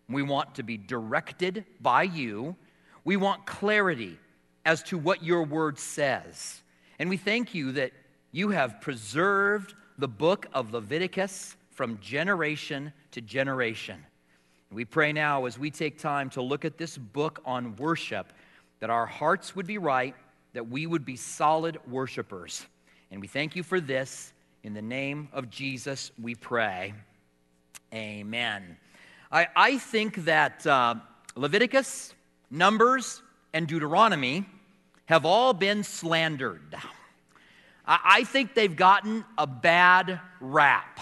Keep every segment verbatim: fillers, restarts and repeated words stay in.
We want to be directed by you. We want clarity as to what your word says. And we thank you that you have preserved the book of Leviticus from generation to generation. We pray now as we take time to look at this book on worship, that our hearts would be right, that we would be solid worshipers. And we thank you for this. In the name of Jesus, we pray. Amen. I, I think that uh, Leviticus, Numbers, and Deuteronomy have all been slandered. I, I think they've gotten a bad rap.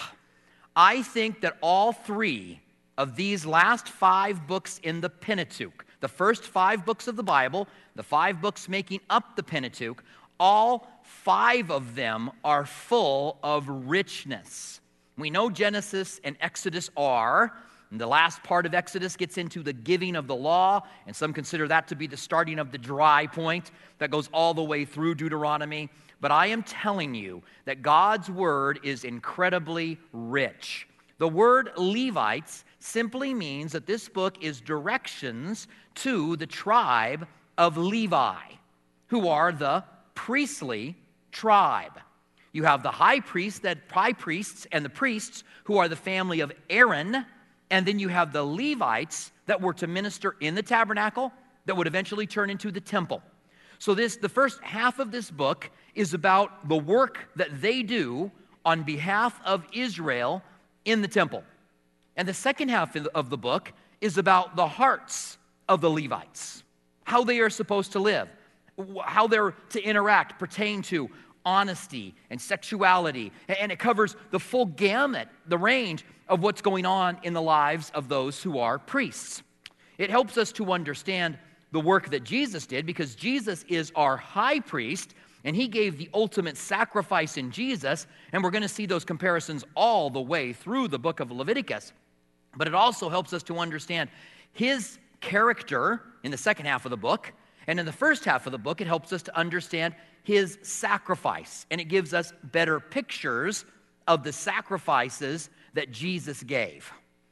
I think that all three of these last five books in the Pentateuch, the first five books of the Bible, the five books making up the Pentateuch, all five of them are full of richness. We know Genesis and Exodus are. And the last part of Exodus gets into the giving of the law, and some consider that to be the starting of the dry point that goes all the way through Deuteronomy. But I am telling you that God's word is incredibly rich. The word Levites simply means that this book is directions to the tribe of Levi, who are the priestly tribe. You have the high priest, that high priests and the priests who are the family of Aaron, and then you have the Levites that were to minister in the tabernacle that would eventually turn into the temple. So this, the first half of this book is about the work that they do on behalf of Israel in the temple. And the second half of the book is about the hearts of the Levites, how they are supposed to live, how they're to interact, pertain to honesty and sexuality. And it covers the full gamut, the range of what's going on in the lives of those who are priests. It helps us to understand the work that Jesus did, because Jesus is our high priest, and he gave the ultimate sacrifice in Jesus, and we're going to see those comparisons all the way through the book of Leviticus. But it also helps us to understand his character in the second half of the book, and in the first half of the book, it helps us to understand his sacrifice, and it gives us better pictures of the sacrifices that Jesus gave.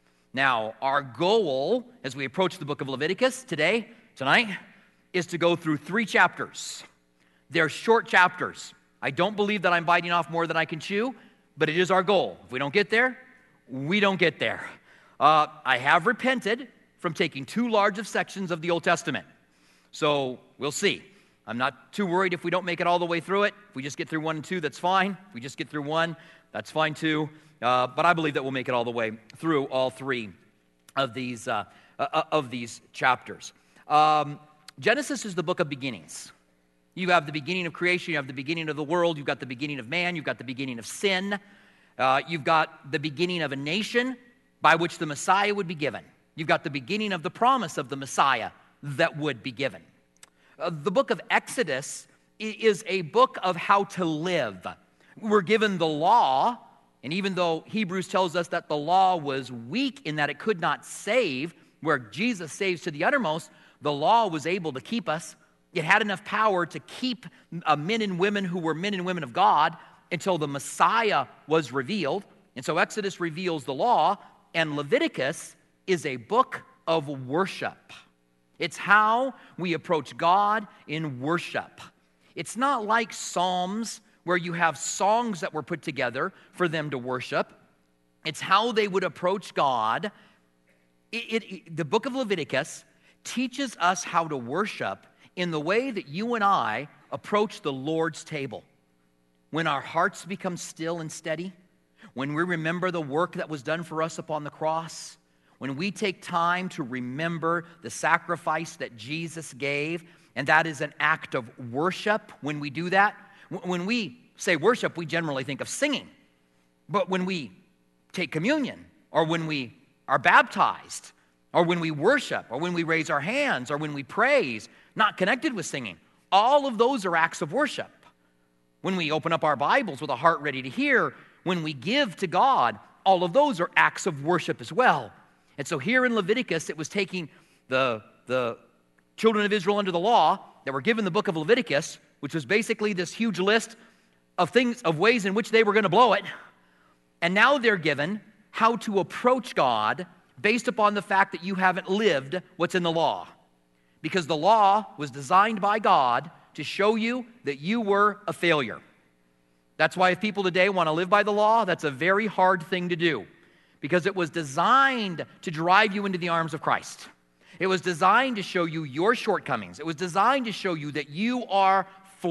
Now, our goal as we approach the book of Leviticus today, tonight, is to go through three chapters. They're short chapters. I don't believe that I'm biting off more than I can chew, but it is our goal. If we don't get there, we don't get there. Uh, I have repented from taking too large of sections of the Old Testament. So we'll see. I'm not too worried if we don't make it all the way through it. If we just get through one and two, that's fine. If we just get through one, that's fine too. Uh, but I believe that we'll make it all the way through all three of these uh, uh, of these chapters. Um, Genesis is the book of beginnings. You have the beginning of creation. You have the beginning of the world. You've got the beginning of man. You've got the beginning of sin. Uh, you've got the beginning of a nation by which the Messiah would be given. You've got the beginning of the promise of the Messiah that would be given. Uh, the book of Exodus is a book of how to live. We're given the law, and even though Hebrews tells us that the law was weak in that it could not save, where Jesus saves to the uttermost, the law was able to keep us. It had enough power to keep uh, men and women who were men and women of God until the Messiah was revealed. And so Exodus reveals the law, and Leviticus is a book of worship. It's how we approach God in worship. It's not like Psalms, where you have songs that were put together for them to worship. It's how they would approach God. It, it, the book of Leviticus teaches us how to worship in the way that you and I approach the Lord's table. When our hearts become still and steady, when we remember the work that was done for us upon the cross, when we take time to remember the sacrifice that Jesus gave, and that is an act of worship when we do that. When we say worship, we generally think of singing. But when we take communion, or when we are baptized, or when we worship, or when we raise our hands, or when we praise, not connected with singing, all of those are acts of worship. When we open up our Bibles with a heart ready to hear, when we give to God, all of those are acts of worship as well. And so here in Leviticus, it was taking the, the children of Israel under the law that were given the book of Leviticus, which was basically this huge list of things, of ways in which they were going to blow it. And now they're given how to approach God based upon the fact that you haven't lived what's in the law. Because the law was designed by God to show you that you were a failure. That's why if people today want to live by the law, that's a very hard thing to do. Because it was designed to drive you into the arms of Christ. It was designed to show you your shortcomings. It was designed to show you that you are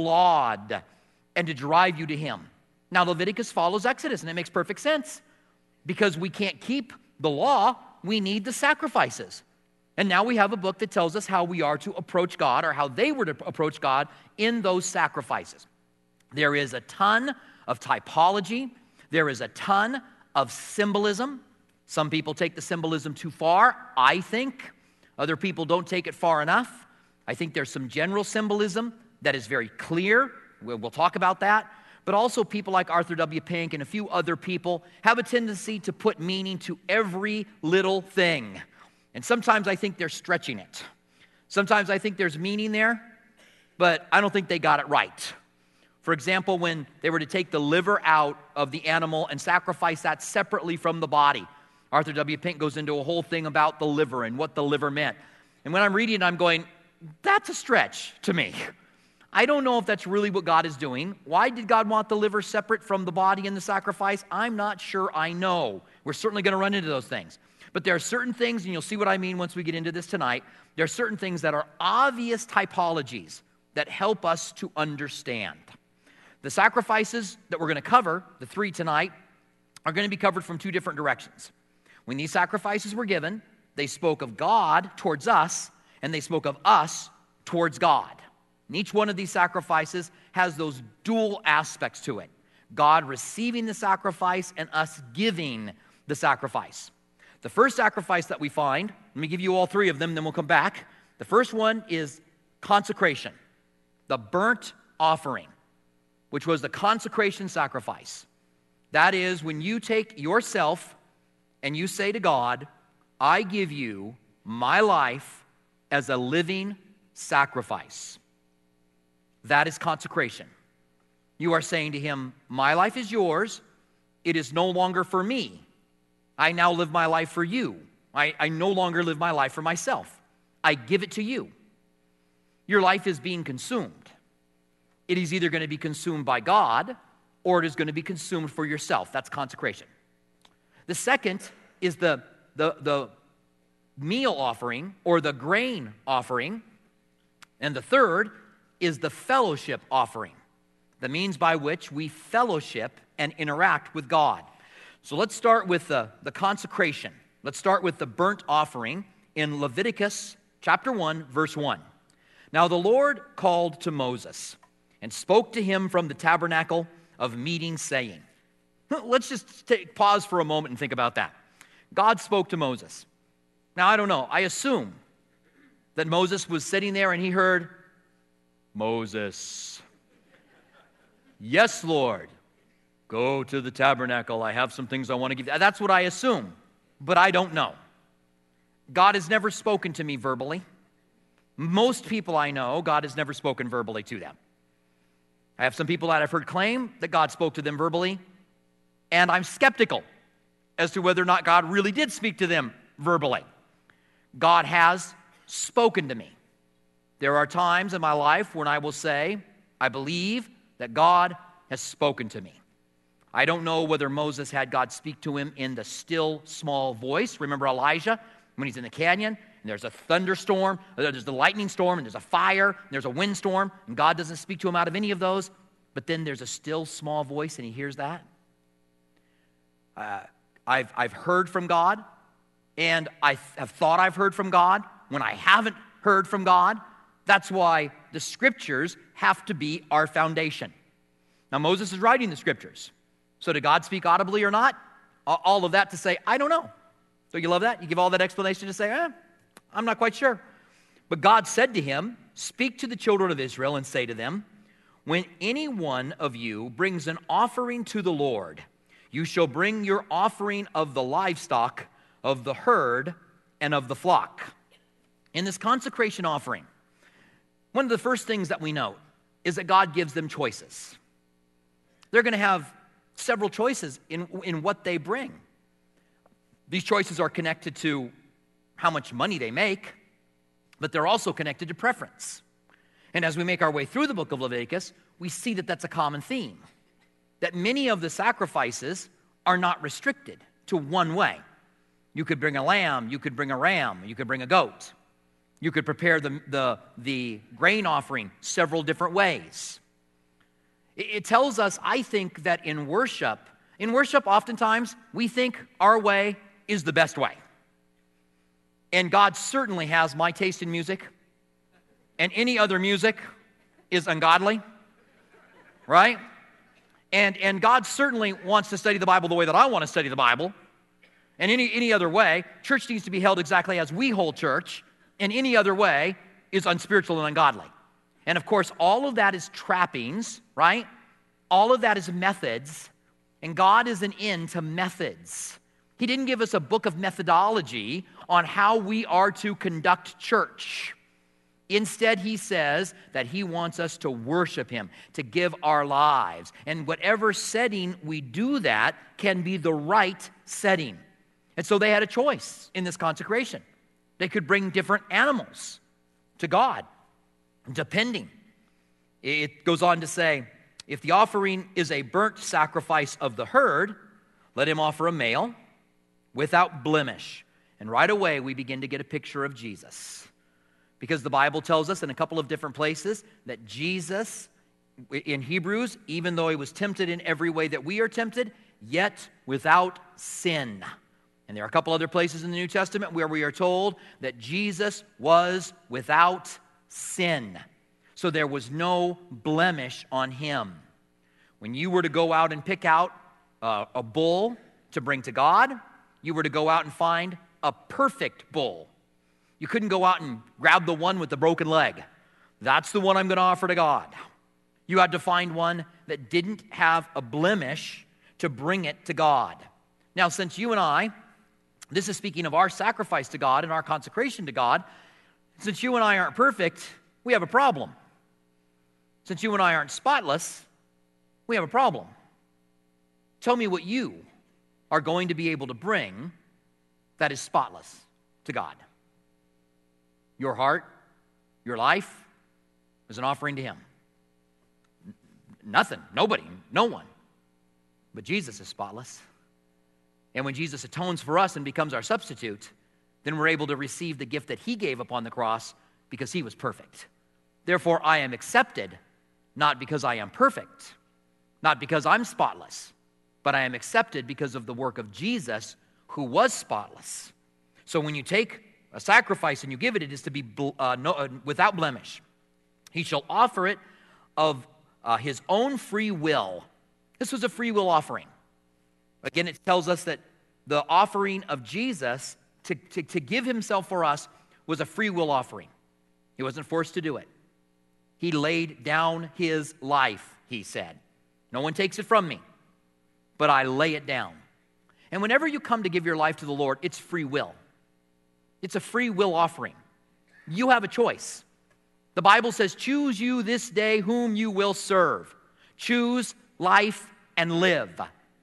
flawed and to drive you to Him. Now, Leviticus follows Exodus, and it makes perfect sense. Because we can't keep the law, we need the sacrifices. And now we have a book that tells us how we are to approach God, or how they were to approach God in those sacrifices. There is a ton of typology. There is a ton of symbolism. Some people take the symbolism too far, I think. Other people don't take it far enough. I think there's some general symbolism that is very clear. We'll, we'll talk about that. But also people like Arthur W. Pink and a few other people have a tendency to put meaning to every little thing. And sometimes I think they're stretching it. Sometimes I think there's meaning there, but I don't think they got it right. For example, when they were to take the liver out of the animal and sacrifice that separately from the body, Arthur W. Pink goes into a whole thing about the liver and what the liver meant. And when I'm reading it, I'm going, that's a stretch to me. I don't know if that's really what God is doing. Why did God want the liver separate from the body in the sacrifice? I'm not sure I know. We're certainly going to run into those things. But there are certain things, and you'll see what I mean once we get into this tonight, there are certain things that are obvious typologies that help us to understand. The sacrifices that we're going to cover, the three tonight, are going to be covered from two different directions. When these sacrifices were given, they spoke of God towards us, and they spoke of us towards God. And each one of these sacrifices has those dual aspects to it. God receiving the sacrifice and us giving the sacrifice. The first sacrifice that we find, let me give you all three of them, then we'll come back. The first one is consecration, the burnt offering, which was the consecration sacrifice. That is when you take yourself and you say to God, I give you my life as a living sacrifice. That is consecration. You are saying to Him, my life is yours. It is no longer for me. I now live my life for you. I, I no longer live my life for myself. I give it to you. Your life is being consumed. It is either going to be consumed by God or it is going to be consumed for yourself. That's consecration. The second is the, the, the meal offering or the grain offering. And the third is the fellowship offering, the means by which we fellowship and interact with God. So let's start with the, the consecration. Let's start with the burnt offering in Leviticus chapter one, verse one. Now the Lord called to Moses and spoke to him from the tabernacle of meeting, saying, let's just take, pause for a moment and think about that. God spoke to Moses. Now, I don't know. I assume that Moses was sitting there and he heard, Moses, yes, Lord. Go to the tabernacle. I have some things I want to give you. That's what I assume, but I don't know. God has never spoken to me verbally. Most people I know, God has never spoken verbally to them. I have some people that I've heard claim that God spoke to them verbally, and I'm skeptical as to whether or not God really did speak to them verbally. God has spoken to me. There are times in my life when I will say, I believe that God has spoken to me. I don't know whether Moses had God speak to him in the still, small voice. Remember Elijah when he's in the canyon, and there's a thunderstorm, there's the lightning storm, and there's a fire, and there's a windstorm, and God doesn't speak to him out of any of those, but then there's a still, small voice, and he hears that. Uh, I've, I've heard from God, and I have thought I've heard from God when I haven't heard from God. That's why the Scriptures have to be our foundation. Now, Moses is writing the Scriptures. So did God speak audibly or not? All of that to say, I don't know. Don't you love that? You give all that explanation to say, eh, I'm not quite sure. But God said to him, speak to the children of Israel and say to them, when any one of you brings an offering to the Lord, you shall bring your offering of the livestock, of the herd, and of the flock. In this consecration offering, one of the first things that we note is that God gives them choices. They're going to have several choices in, in what they bring. These choices are connected to how much money they make, but they're also connected to preference. And as we make our way through the book of Leviticus, we see that that's a common theme, that many of the sacrifices are not restricted to one way. You could bring a lamb, you could bring a ram, you could bring a goat. You could prepare the, the, the grain offering several different ways. It, it tells us, I think, that in worship, in worship oftentimes we think our way is the best way. And God certainly has my taste in music, and any other music is ungodly, right? And, and God certainly wants to study the Bible the way that I want to study the Bible. And any, any other way, church needs to be held exactly as we hold church, and any other way is unspiritual and ungodly. And of course, all of that is trappings, right? All of that is methods, and God isn't into methods. He didn't give us a book of methodology on how we are to conduct church. Instead, he says that he wants us to worship him, to give our lives. And whatever setting we do that can be the right setting. And so they had a choice in this consecration. They could bring different animals to God, depending. It goes on to say, if the offering is a burnt sacrifice of the herd, let him offer a male without blemish. And right away, we begin to get a picture of Jesus. Because the Bible tells us in a couple of different places that Jesus, in Hebrews, even though he was tempted in every way that we are tempted, yet without sin. And there are a couple other places in the New Testament where we are told that Jesus was without sin. So there was no blemish on him. When you were to go out and pick out uh, a bull to bring to God, you were to go out and find a perfect bull. You couldn't go out and grab the one with the broken leg. That's the one I'm going to offer to God. You had to find one that didn't have a blemish to bring it to God. Now, since you and I, this is speaking of our sacrifice to God and our consecration to God, since you and I aren't perfect, we have a problem. Since you and I aren't spotless, we have a problem. Tell me what you are going to be able to bring that is spotless to God. Your heart, your life is an offering to him. N- nothing, nobody, no one. But Jesus is spotless. And when Jesus atones for us and becomes our substitute, then we're able to receive the gift that he gave upon the cross because he was perfect. Therefore, I am accepted, not because I am perfect, not because I'm spotless, but I am accepted because of the work of Jesus, who was spotless. So when you take a sacrifice and you give it, it is to be uh, no, uh, without blemish. He shall offer it of uh, his own free will. This was a free will offering. Again, it tells us that the offering of Jesus to, to, to give himself for us was a free will offering. He wasn't forced to do it. He laid down his life, he said. No one takes it from me, but I lay it down. And whenever you come to give your life to the Lord, it's free will. It's a free will offering. You have a choice. The Bible says, choose you this day whom you will serve. Choose life and live.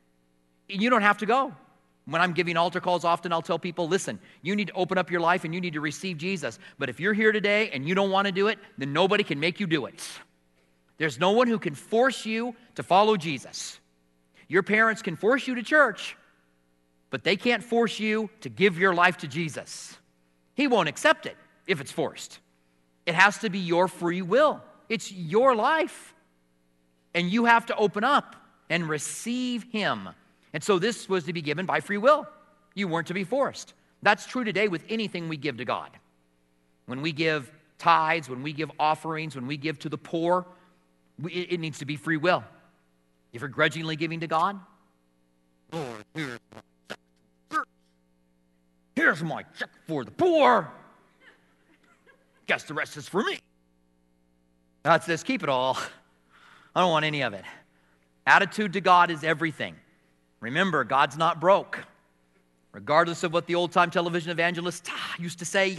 You don't have to go. When I'm giving altar calls, often I'll tell people, listen, you need to open up your life and you need to receive Jesus. But if you're here today and you don't want to do it, then nobody can make you do it. There's no one who can force you to follow Jesus. Your parents can force you to church, but they can't force you to give your life to Jesus. He won't accept it if it's forced. It has to be your free will. It's your life. And you have to open up and receive him. And so this was to be given by free will. You weren't to be forced. That's true today with anything we give to God. When we give tithes, when we give offerings, when we give to the poor, we, it needs to be free will. If you're grudgingly giving to God, Lord, here's my check. Here's my check for the poor. Guess the rest is for me. God says, keep it all. I don't want any of it. Attitude to God is everything. Remember, God's not broke. Regardless of what the old-time television evangelists used to say,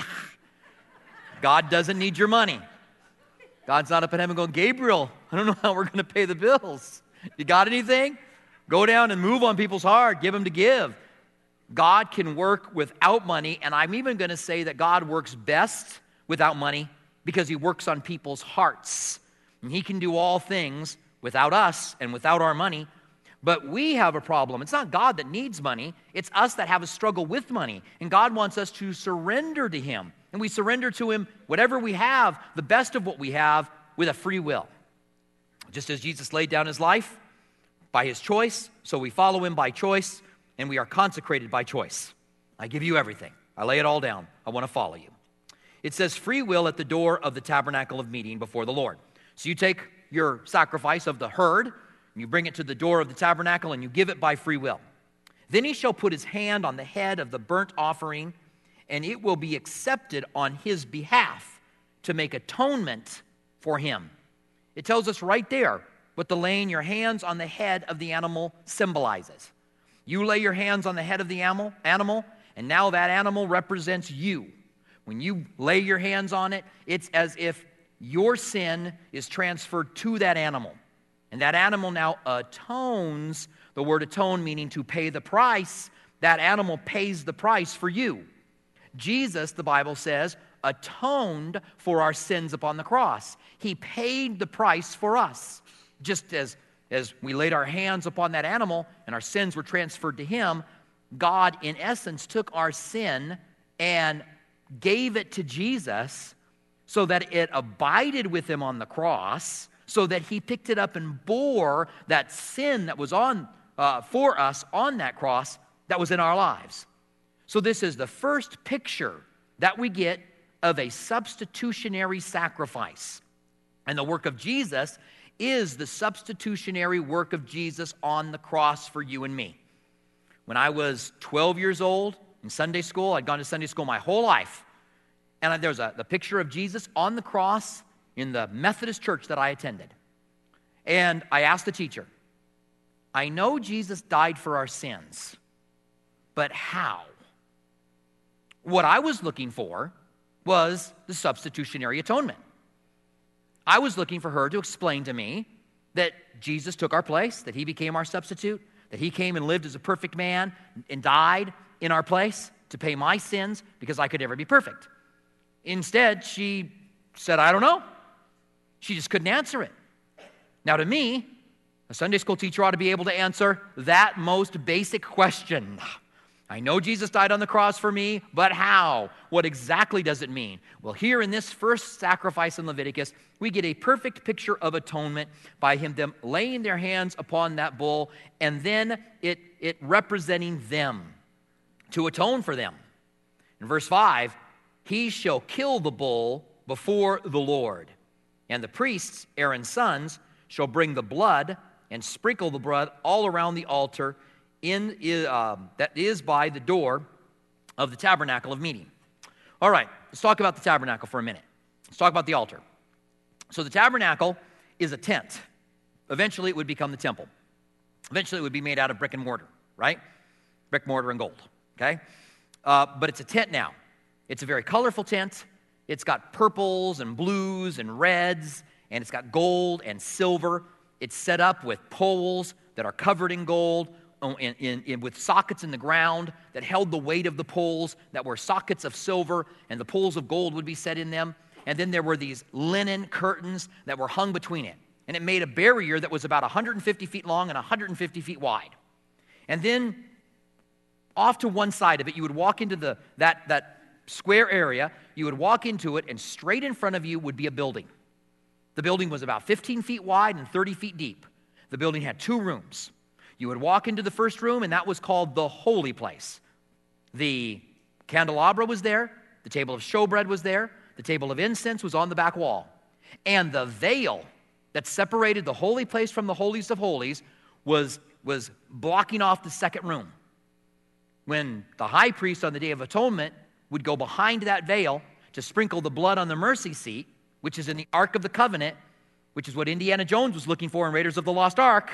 God doesn't need your money. God's not up in heaven going, Gabriel, I don't know how we're going to pay the bills. You got anything? Go down and move on people's heart. Give them to give. God can work without money, and I'm even going to say that God works best without money because he works on people's hearts. And he can do all things without us and without our money. But we have a problem. It's not God that needs money. It's us that have a struggle with money. And God wants us to surrender to him. And we surrender to him whatever we have, the best of what we have, with a free will. Just as Jesus laid down his life by his choice, so we follow him by choice, and we are consecrated by choice. I give you everything. I lay it all down. I want to follow you. It says free will at the door of the tabernacle of meeting before the Lord. So you take your sacrifice of the herd, and you bring it to the door of the tabernacle, and you give it by free will. Then he shall put his hand on the head of the burnt offering, and it will be accepted on his behalf to make atonement for him. It tells us right there what the laying your hands on the head of the animal symbolizes. You lay your hands on the head of the animal, animal, and now that animal represents you. When you lay your hands on it, it's as if your sin is transferred to that animal. And that animal now atones, the word atone meaning to pay the price. That animal pays the price for you. Jesus, the Bible says, atoned for our sins upon the cross. He paid the price for us. Just as, as we laid our hands upon that animal and our sins were transferred to him, God, in essence, took our sin and gave it to Jesus so that it abided with him on the cross, so that he picked it up and bore that sin that was on uh, for us on that cross that was in our lives. So this is the first picture that we get of a substitutionary sacrifice. And the work of Jesus is the substitutionary work of Jesus on the cross for you and me. When I was twelve years old in Sunday school, I'd gone to Sunday school my whole life. And there's a the picture of Jesus on the cross in the Methodist church that I attended. And I asked the teacher, I know Jesus died for our sins, but how? What I was looking for was the substitutionary atonement. I was looking for her to explain to me that Jesus took our place, that he became our substitute, that he came and lived as a perfect man and died in our place to pay my sins because I could never be perfect. Instead, she said, I don't know. She just couldn't answer it. Now, to me, a Sunday school teacher ought to be able to answer that most basic question. I know Jesus died on the cross for me, but how? What exactly does it mean? Well, here in this first sacrifice in Leviticus, we get a perfect picture of atonement by him them laying their hands upon that bull and then it, it representing them to atone for them. In verse five, he shall kill the bull before the Lord, and the priests, Aaron's sons, shall bring the blood and sprinkle the blood all around the altar in uh, that is by the door of the tabernacle of meeting. All right, let's talk about the tabernacle for a minute. Let's talk about the altar. So the tabernacle is a tent. Eventually it would become the temple. Eventually it would be made out of brick and mortar, right? Brick, mortar, and gold, okay? Uh, but it's a tent now. It's a very colorful tent. It's got purples and blues and reds, and it's got gold and silver. It's set up with poles that are covered in gold, In, in, in, with sockets in the ground that held the weight of the poles, that were sockets of silver, and the poles of gold would be set in them. And then there were these linen curtains that were hung between it. And it made a barrier that was about one hundred fifty feet long and one hundred fifty feet wide. And then off to one side of it, you would walk into the that, that square area, you would walk into it, and straight in front of you would be a building. The building was about fifteen feet wide and thirty feet deep. The building had two rooms. You would walk into the first room, and that was called the holy place. The candelabra was there. The table of showbread was there. The table of incense was on the back wall. And the veil that separated the holy place from the holiest of holies was, was blocking off the second room. When the high priest on the Day of Atonement would go behind that veil to sprinkle the blood on the mercy seat, which is in the Ark of the Covenant, which is what Indiana Jones was looking for in Raiders of the Lost Ark,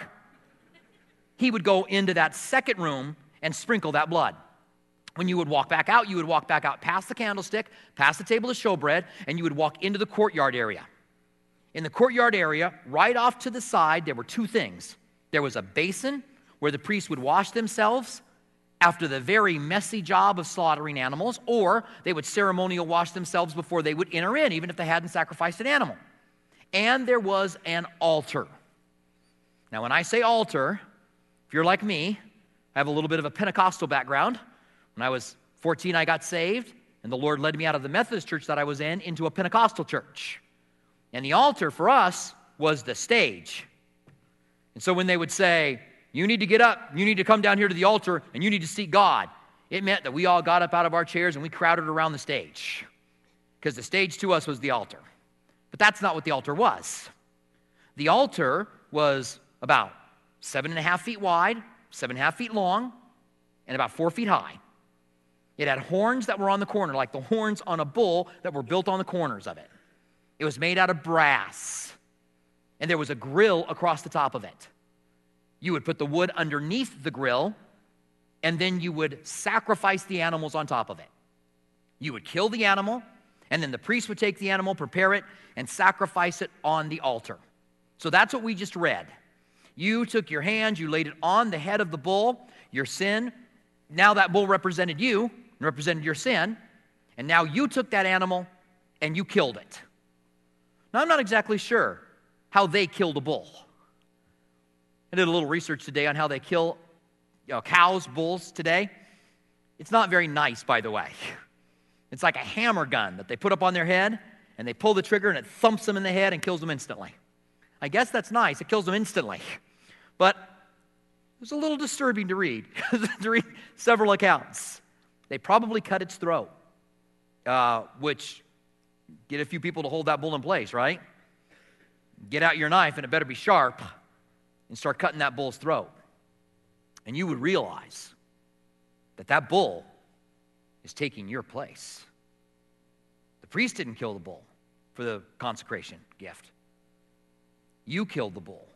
he would go into that second room and sprinkle that blood. When you would walk back out, you would walk back out past the candlestick, past the table of showbread, and you would walk into the courtyard area. In the courtyard area, right off to the side, there were two things. There was a basin where the priests would wash themselves after the very messy job of slaughtering animals, or they would ceremonial wash themselves before they would enter in, even if they hadn't sacrificed an animal. And there was an altar. Now, when I say altar, if you're like me, I have a little bit of a Pentecostal background. When I was fourteen, I got saved, and the Lord led me out of the Methodist church that I was in into a Pentecostal church. And the altar for us was the stage. And so when they would say, you need to get up, you need to come down here to the altar, and you need to seek God, it meant that we all got up out of our chairs and we crowded around the stage. Because the stage to us was the altar. But that's not what the altar was. The altar was about seven and a half feet wide, seven and a half feet long, and about four feet high. It had horns that were on the corner, like the horns on a bull that were built on the corners of it. It was made out of brass, and there was a grill across the top of it. You would put the wood underneath the grill, and then you would sacrifice the animals on top of it. You would kill the animal, and then the priest would take the animal, prepare it, and sacrifice it on the altar. So that's what we just read. You took your hand, you laid it on the head of the bull, your sin. Now that bull represented you, and represented your sin, and now you took that animal and you killed it. Now, I'm not exactly sure how they killed a bull. I did a little research today on how they kill you know, cows, bulls today. It's not very nice, by the way. It's like a hammer gun that they put up on their head, and they pull the trigger, and it thumps them in the head and kills them instantly. I guess that's nice. It kills them instantly. But it was a little disturbing to read, to read several accounts. They probably cut its throat, uh, which get a few people to hold that bull in place, right? Get out your knife, and it better be sharp, and start cutting that bull's throat. And you would realize that that bull is taking your place. The priest didn't kill the bull for the consecration gift. You killed the bull.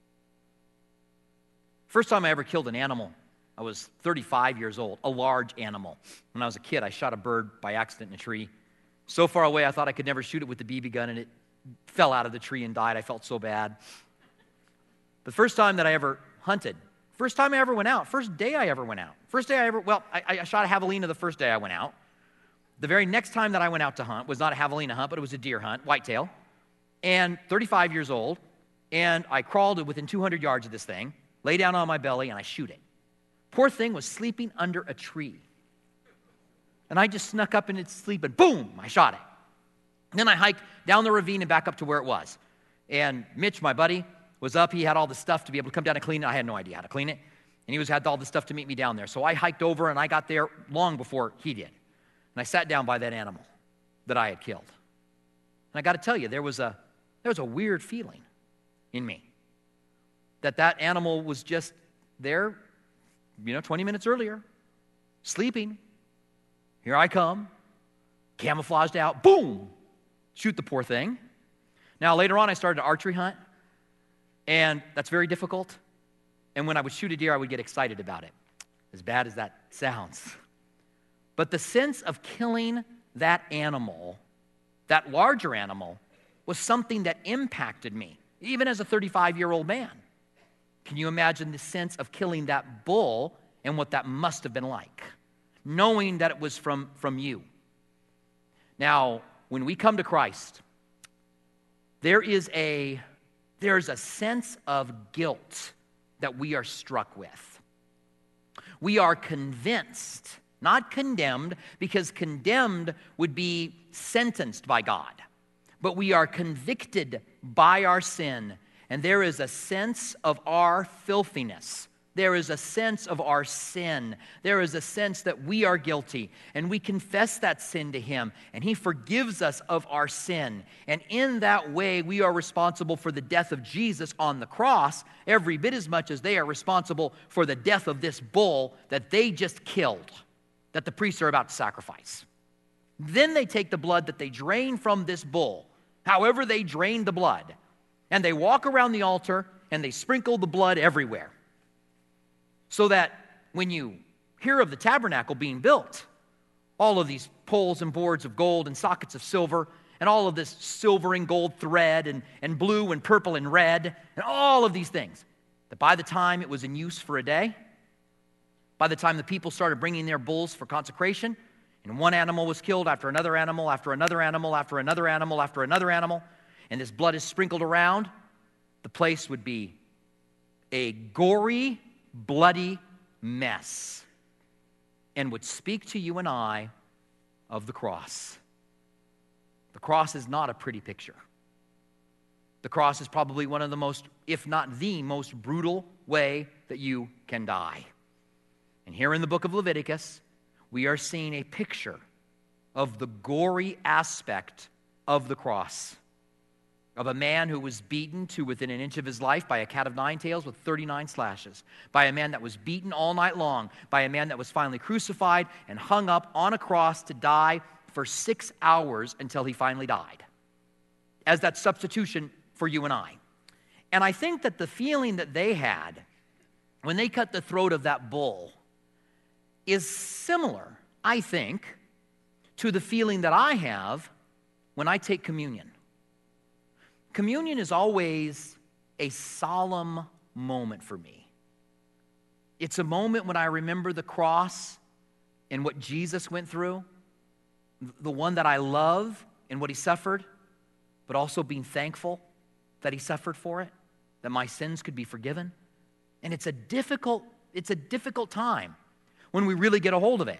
First time I ever killed an animal, I was thirty-five years old, a large animal. When I was a kid, I shot a bird by accident in a tree. So far away, I thought I could never shoot it with the B B gun, and it fell out of the tree and died. I felt so bad. The first time that I ever hunted, first time I ever went out, first day I ever went out, first day I ever, well, I, I shot a javelina the first day I went out. The very next time that I went out to hunt was not a javelina hunt, but it was a deer hunt, whitetail, and thirty-five years old, and I crawled within two hundred yards of this thing, lay down on my belly, and I shoot it. Poor thing was sleeping under a tree. And I just snuck up in its sleep, and boom, I shot it. And then I hiked down the ravine and back up to where it was. And Mitch, my buddy, was up. He had all the stuff to be able to come down and clean it. I had no idea how to clean it. And he was had all the stuff to meet me down there. So I hiked over, and I got there long before he did. And I sat down by that animal that I had killed. And I got to tell you, there was a there was a weird feeling in me that that animal was just there, you know, twenty minutes earlier, sleeping. Here I come, camouflaged out, boom, shoot the poor thing. Now, later on, I started an archery hunt, and that's very difficult. And when I would shoot a deer, I would get excited about it, as bad as that sounds. But the sense of killing that animal, that larger animal, was something that impacted me, even as a thirty-five-year-old man. Can you imagine the sense of killing that bull and what that must have been like, knowing that it was from, from you? Now, when we come to Christ, there is a, there's a sense of guilt that we are struck with. We are convinced, not condemned, because condemned would be sentenced by God. But we are convicted by our sin, and there is a sense of our filthiness. There is a sense of our sin. There is a sense that we are guilty, and we confess that sin to Him, and He forgives us of our sin. And in that way, we are responsible for the death of Jesus on the cross, every bit as much as they are responsible for the death of this bull that they just killed, that the priests are about to sacrifice. Then they take the blood that they drain from this bull, however they drain the blood, and they walk around the altar, and they sprinkle the blood everywhere. So that when you hear of the tabernacle being built, all of these poles and boards of gold and sockets of silver, and all of this silver and gold thread, and, and blue and purple and red, and all of these things, that by the time it was in use for a day, By the time the people started bringing their bulls for consecration, and one animal was killed after another animal, after another animal, after another animal, after another animal, and this blood is sprinkled around, the place would be a gory, bloody mess and would speak to you and I of the cross. The cross is not a pretty picture. The cross is probably one of the most, if not the most brutal way that you can die. And here in the book of Leviticus, we are seeing a picture of the gory aspect of the cross, of a man who was beaten to within an inch of his life by a cat of nine tails with thirty-nine slashes, by a man that was beaten all night long, by a man that was finally crucified and hung up on a cross to die for six hours until he finally died, as that substitution for you and I. And I think that the feeling that they had when they cut the throat of that bull is similar, I think, to the feeling that I have when I take communion. Communion is always a solemn moment for me. It's a moment when I remember the cross and what Jesus went through, the one that I love and what he suffered, but also being thankful that he suffered for it, that my sins could be forgiven. And it's a difficult, it's a difficult time when we really get a hold of it.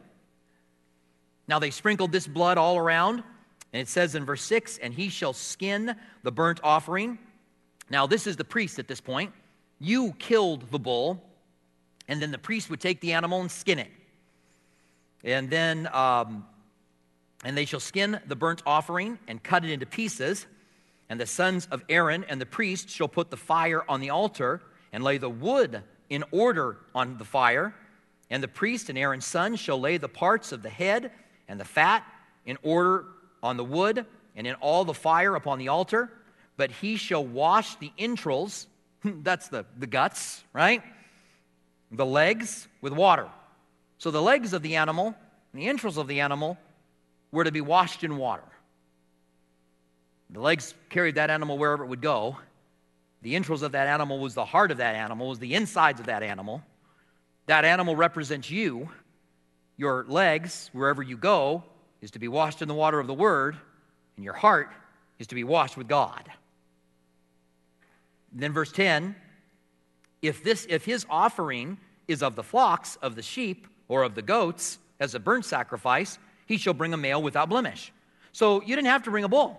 Now they sprinkled this blood all around, and it says in verse six, and he shall skin the burnt offering. Now this is the priest at this point. You killed the bull, and then the priest would take the animal and skin it. And then, um, and they shall skin the burnt offering and cut it into pieces. And the sons of Aaron and the priest shall put the fire on the altar and lay the wood in order on the fire. And the priest and Aaron's son shall lay the parts of the head and the fat in order on the wood and in all the fire upon the altar. But he shall wash the entrails, that's the, the guts, right? The legs with water. So the legs of the animal and the entrails of the animal were to be washed in water. The legs carried that animal wherever it would go. The entrails of that animal was the heart of that animal, was the insides of that animal. That animal represents you. Your legs, wherever you go, is to be washed in the water of the Word, and your heart is to be washed with God. And then verse ten, if this, if his offering is of the flocks, of the sheep, or of the goats, as a burnt sacrifice, he shall bring a male without blemish. So you didn't have to bring a bull.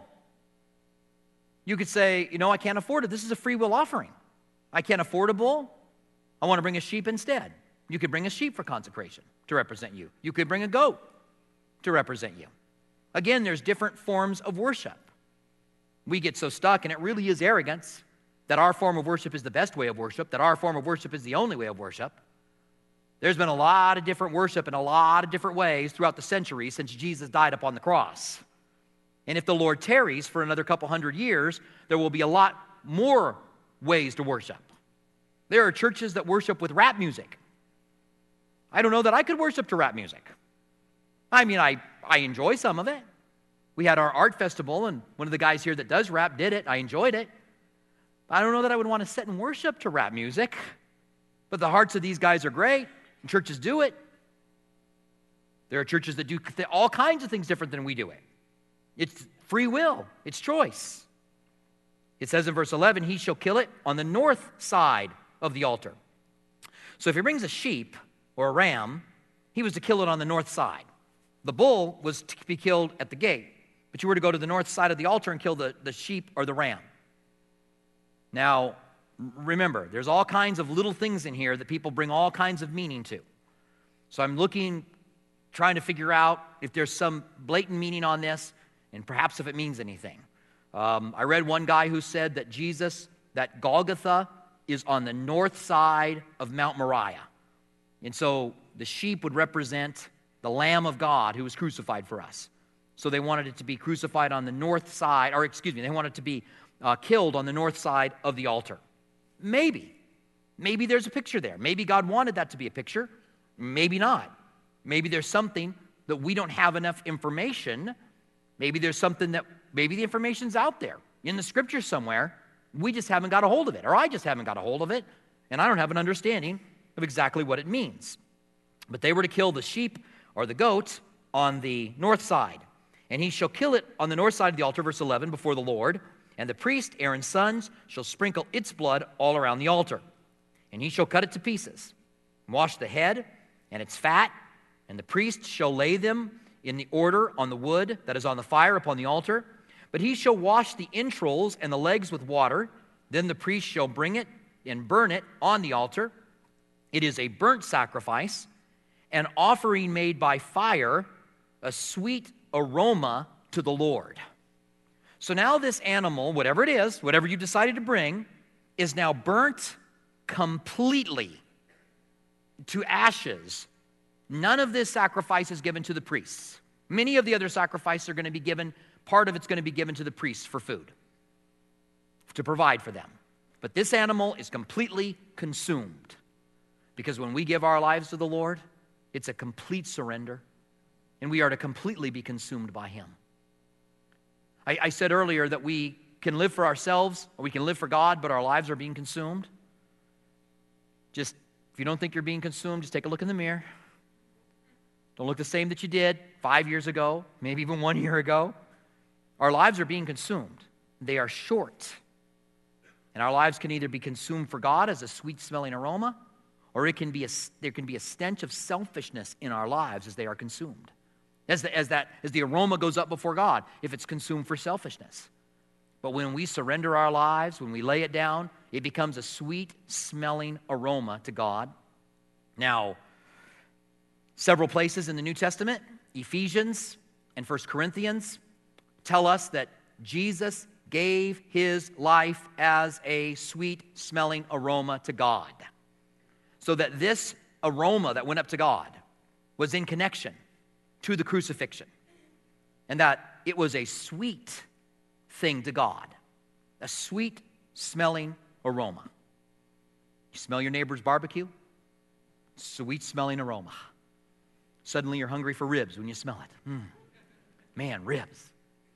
You could say, you know, I can't afford it. This is a free will offering. I can't afford a bull. I want to bring a sheep instead. You could bring a sheep for consecration to represent you. You could bring a goat to represent you. Again, there's different forms of worship. We get so stuck, and it really is arrogance, that our form of worship is the best way of worship, that our form of worship is the only way of worship. There's been a lot of different worship in a lot of different ways throughout the centuries since Jesus died upon the cross. And if the Lord tarries for another couple hundred years, there will be a lot more ways to worship. There are churches that worship with rap music. I don't know that I could worship to rap music. I mean, I, I enjoy some of it. We had our art festival, and one of the guys here that does rap did it. I enjoyed it. But I don't know that I would want to sit and worship to rap music. But the hearts of these guys are great, and churches do it. There are churches that do all kinds of things different than we do it. It's free will. It's choice. It says in verse eleven, he shall kill it on the north side of the altar. So if he brings a sheep or a ram, he was to kill it on the north side. The bull was to be killed at the gate, but you were to go to the north side of the altar and kill the, the sheep or the ram. Now, remember, there's all kinds of little things in here that people bring all kinds of meaning to. So I'm looking, trying to figure out if there's some blatant meaning on this, and perhaps if it means anything. Um, I read one guy who said that Jesus, that Golgotha is on the north side of Mount Moriah. And so the sheep would represent the Lamb of God who was crucified for us. So they wanted it to be crucified on the north side, or excuse me, they wanted it to be uh, killed on the north side of the altar. Maybe. Maybe there's a picture there. Maybe God wanted that to be a picture. Maybe not. Maybe there's something that we don't have enough information. Maybe there's something that, maybe the information's out there in the scripture somewhere. We just haven't got a hold of it, or I just haven't got a hold of it, and I don't have an understanding of exactly what it means. But they were to kill the sheep or the goat on the north side. And he shall kill it on the north side of the altar, verse eleven, before the Lord. And the priest, Aaron's sons, shall sprinkle its blood all around the altar. And he shall cut it to pieces, wash the head and its fat, and the priest shall lay them in the order on the wood that is on the fire upon the altar. But he shall wash the entrails and the legs with water. Then the priest shall bring it and burn it on the altar. It is a burnt sacrifice, an offering made by fire, a sweet aroma to the Lord. So now this animal, whatever it is, whatever you decided to bring, is now burnt completely to ashes. None of this sacrifice is given to the priests. Many of the other sacrifices are going to be given, part of it's going to be given to the priests for food, to provide for them. But this animal is completely consumed. Because when we give our lives to the Lord, it's a complete surrender, and we are to completely be consumed by Him. I, I said earlier that we can live for ourselves, or we can live for God, but our lives are being consumed. Just, if you don't think you're being consumed, just take a look in the mirror. Don't look the same that you did five years ago, maybe even one year ago. Our lives are being consumed. They are short. And our lives can either be consumed for God as a sweet-smelling aroma, or it can be a, there can be a stench of selfishness in our lives as they are consumed. As the, as, that, as the aroma goes up before God, if it's consumed for selfishness. But when we surrender our lives, when we lay it down, it becomes a sweet-smelling aroma to God. Now, several places in the New Testament, Ephesians and First Corinthians, tell us that Jesus gave His life as a sweet-smelling aroma to God. So that this aroma that went up to God was in connection to the crucifixion. And that it was a sweet thing to God. A sweet-smelling aroma. You smell your neighbor's barbecue? Sweet-smelling aroma. Suddenly you're hungry for ribs when you smell it. Mm. Man, ribs.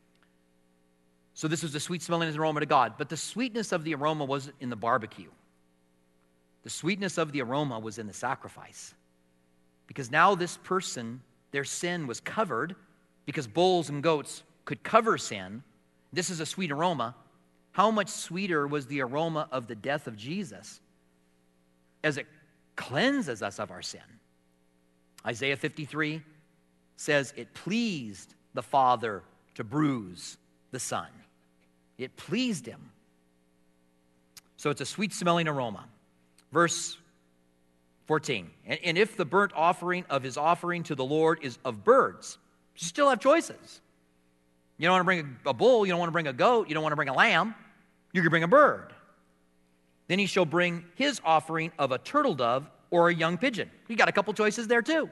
So this was the sweet-smelling aroma to God. But the sweetness of the aroma wasn't in the barbecue. The sweetness of the aroma was in the sacrifice. Because now this person, their sin was covered, because bulls and goats could cover sin. This is a sweet aroma. How much sweeter was the aroma of the death of Jesus as it cleanses us of our sin? Isaiah fifty-three says, it pleased the Father to bruise the Son. It pleased Him. So it's a sweet-smelling aroma. Verse fourteen, and, and if the burnt offering of his offering to the Lord is of birds, you still have choices. You don't want to bring a, a bull, you don't want to bring a goat, you don't want to bring a lamb, you can bring a bird. Then he shall bring his offering of a turtle dove or a young pigeon. You got a couple choices there too.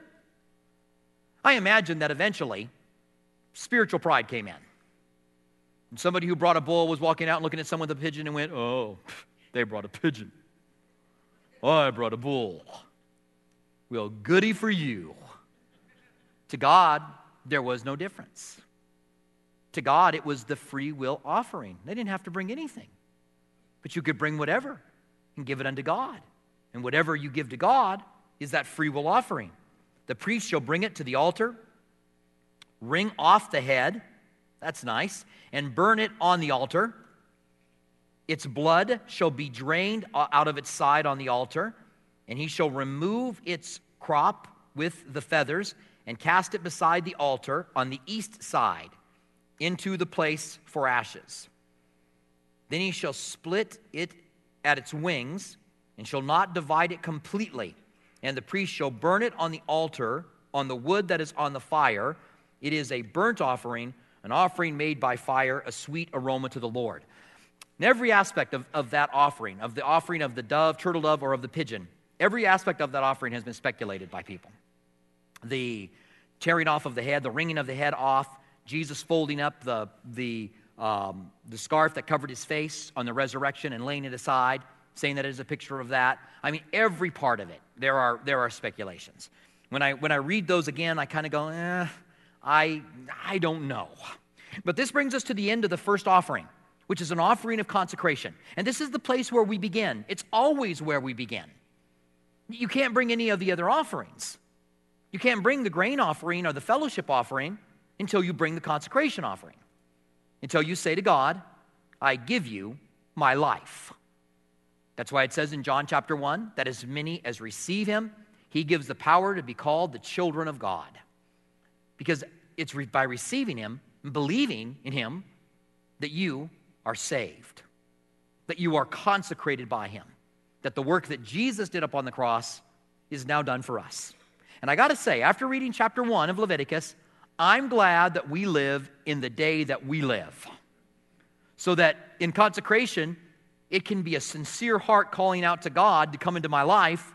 I imagine that eventually spiritual pride came in. And somebody who brought a bull was walking out and looking at someone with a pigeon and went, oh, they brought a pigeon. Oh, I brought a bull. Well, goody for you. To God, there was no difference. To God, it was the free will offering. They didn't have to bring anything. But you could bring whatever and give it unto God. And whatever you give to God is that free will offering. The priest shall bring it to the altar, wring off the head, that's nice, and burn it on the altar. Its blood shall be drained out of its side on the altar, and he shall remove its crop with the feathers and cast it beside the altar on the east side into the place for ashes. Then he shall split it at its wings and shall not divide it completely. And the priest shall burn it on the altar on the wood that is on the fire. It is a burnt offering, an offering made by fire, a sweet aroma to the Lord. In every aspect of, of that offering, of the offering of the dove, turtle dove, or of the pigeon, every aspect of that offering has been speculated by people. The tearing off of the head, the wringing of the head off, Jesus folding up the, the, um, the scarf that covered his face on the resurrection and laying it aside, saying that it is a picture of that. I mean, every part of it, there are, there are speculations. When I, when I read those again, I kind of go, eh, I, I don't know. But this brings us to the end of the first offering, which is an offering of consecration. And this is the place where we begin. It's always where we begin. You can't bring any of the other offerings You can't bring the grain offering or the fellowship offering until you bring the consecration offering. Until you say to God, I give you my life. That's why it says in John chapter one that as many as receive him, he gives the power to be called the children of God. Because it's re- by receiving him and believing in him that you are saved, that you are consecrated by him, that the work that Jesus did upon the cross is now done for us. And I got to say, after reading chapter one of Leviticus, I'm glad that we live in the day that we live. So that in consecration, it can be a sincere heart calling out to God to come into my life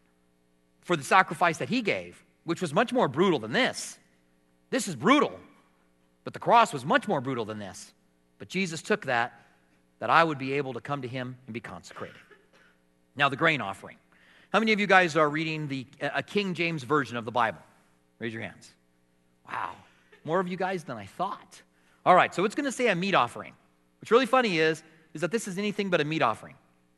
for the sacrifice that he gave, which was much more brutal than this. This is brutal, but the cross was much more brutal than this. But Jesus took that, that I would be able to come to him and be consecrated. Now, the grain offering. How many of you guys are reading the a King James Version of the Bible? Raise your hands. Wow, more of you guys than I thought. All right, so it's going to say a meat offering. What's really funny is, is that this is anything but a meat offering.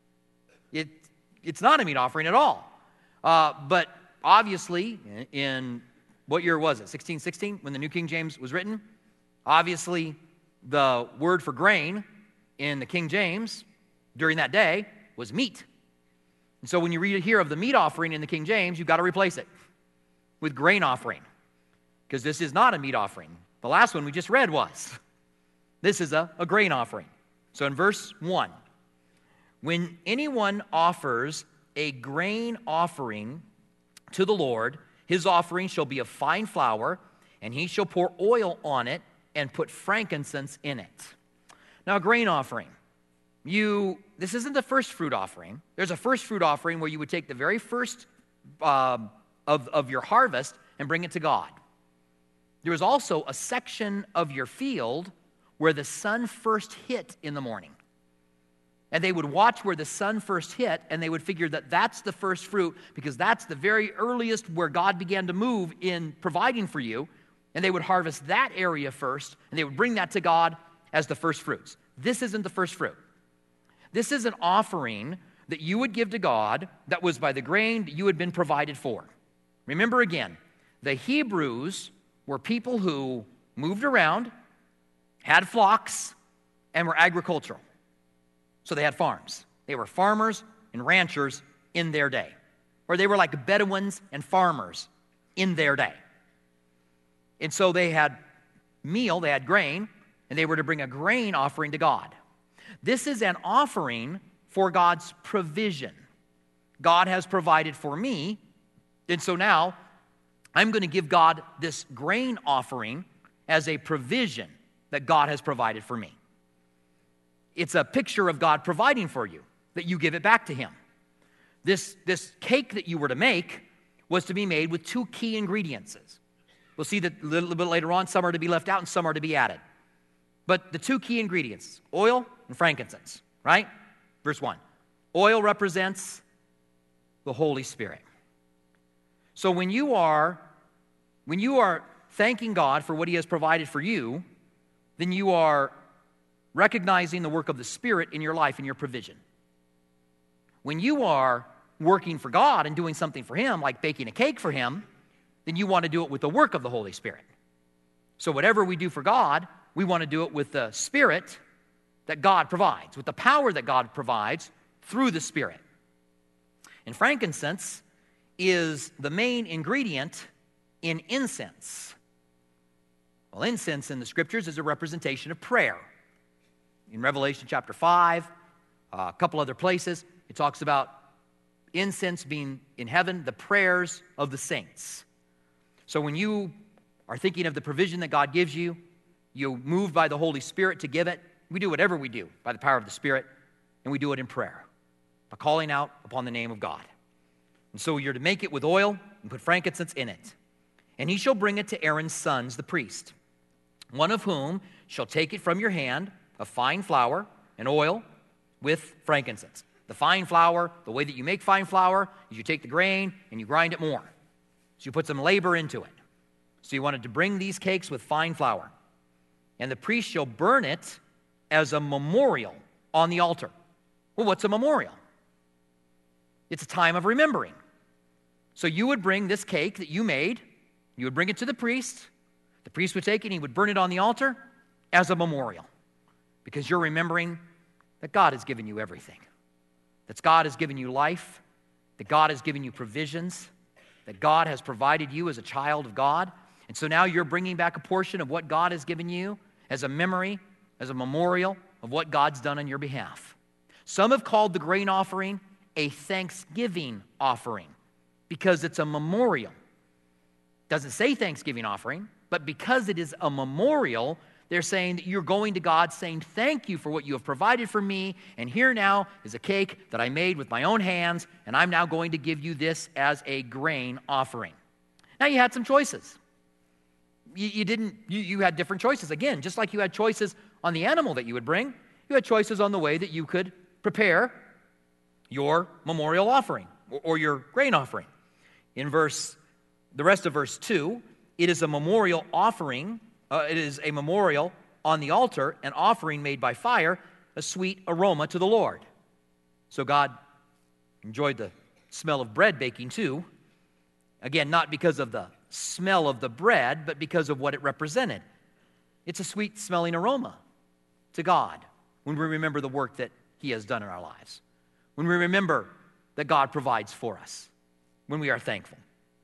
It, it's not a meat offering at all. Uh, but obviously, in what year was it? sixteen sixteen, when the New King James was written? Obviously, the word for grain in the King James during that day was meat. And so when you read here of the meat offering in the King James, you've got to replace it with grain offering, because this is not a meat offering. The last one we just read was. This is a, a grain offering. So in verse one, when anyone offers a grain offering to the Lord, his offering shall be of fine flour, and he shall pour oil on it and put frankincense in it. Now, grain offering. You, this isn't the first fruit offering. There's a first fruit offering where you would take the very first um, of, of your harvest and bring it to God. There was also a section of your field where the sun first hit in the morning. And they would watch where the sun first hit, and they would figure that that's the first fruit because that's the very earliest where God began to move in providing for you. And they would harvest that area first, and they would bring that to God as the first fruits. This isn't the first fruit. This is an offering that you would give to God that was by the grain that you had been provided for. Remember again, the Hebrews were people who moved around, had flocks, and were agricultural. So they had farms. They were farmers and ranchers in their day. Or they were like Bedouins and farmers in their day. And so they had meal, they had grain, and they were to bring a grain offering to God. This is an offering for God's provision. God has provided for me, and so now I'm going to give God this grain offering as a provision that God has provided for me. It's a picture of God providing for you, that you give it back to him. This, this cake that you were to make was to be made with two key ingredients. We'll see that a little bit later on, some are to be left out and some are to be added. But the two key ingredients, oil and frankincense, right? Verse one. Oil represents the Holy Spirit. So when you are, when you are thanking God for what he has provided for you, then you are recognizing the work of the Spirit in your life and your provision. When you are working for God and doing something for him, like baking a cake for him, then you want to do it with the work of the Holy Spirit. So whatever we do for God, we want to do it with the Spirit that God provides, with the power that God provides through the Spirit. And frankincense is the main ingredient in incense. Well, incense in the Scriptures is a representation of prayer. In Revelation chapter five, uh, a couple other places, it talks about incense being in heaven, the prayers of the saints. So when you are thinking of the provision that God gives you, you move by the Holy Spirit to give it. We do whatever we do by the power of the Spirit, and we do it in prayer, by calling out upon the name of God. And so you're to make it with oil and put frankincense in it. And he shall bring it to Aaron's sons, the priest, one of whom shall take it from your hand, of fine flour and oil with frankincense. The fine flour, the way that you make fine flour, is you take the grain and you grind it more. So you put some labor into it. So you wanted to bring these cakes with fine flour. And the priest shall burn it as a memorial on the altar. Well, what's a memorial? It's a time of remembering. So you would bring this cake that you made, you would bring it to the priest. The priest would take it and he would burn it on the altar as a memorial, because you're remembering that God has given you everything, that God has given you life, that God has given you provisions, that God has provided you as a child of God. And so now you're bringing back a portion of what God has given you as a memory, as a memorial of what God's done on your behalf. Some have called the grain offering a thanksgiving offering because it's a memorial. Doesn't say thanksgiving offering, but because it is a memorial, they're saying that you're going to God saying, thank you for what you have provided for me, and here now is a cake that I made with my own hands, and I'm now going to give you this as a grain offering. Now you had some choices. You, you didn't, you, you had different choices. Again, just like you had choices on the animal that you would bring, you had choices on the way that you could prepare your memorial offering or, or your grain offering. In verse, the rest of verse two, it is a memorial offering. Uh, it is a memorial on the altar, an offering made by fire, a sweet aroma to the Lord. So God enjoyed the smell of bread baking too. Again, not because of the smell of the bread, but because of what it represented. It's a sweet smelling aroma to God when we remember the work that He has done in our lives, when we remember that God provides for us, when we are thankful.